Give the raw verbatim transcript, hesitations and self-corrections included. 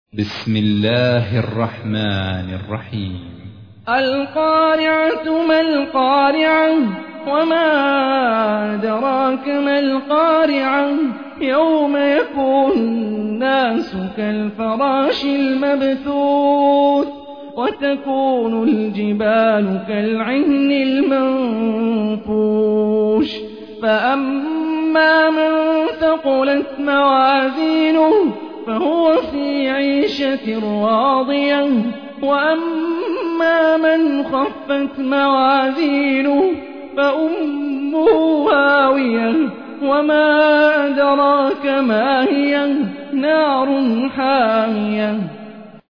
بسم الله الرحمن الرحيم. القارعة ما القارعة وما أدراك ما القارعة يوم يكون الناس كالفراش المبثوث وتكون الجبال كالعهن المنفوش فأما من ثقلت موازينه فهو في عيشة راضية وأما من خفت موازينه فأمه هاوية وما أدراك ما هي نار حامية